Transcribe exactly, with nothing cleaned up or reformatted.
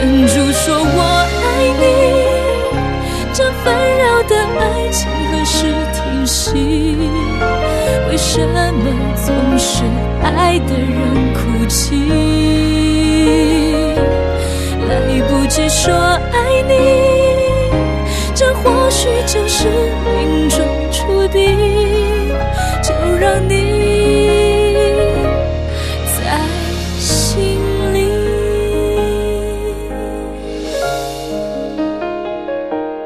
忍住说我爱你，这纷扰的爱情何时停息？为什么总是爱的人哭泣？来不及说爱你，这或许就是命中注定，就让你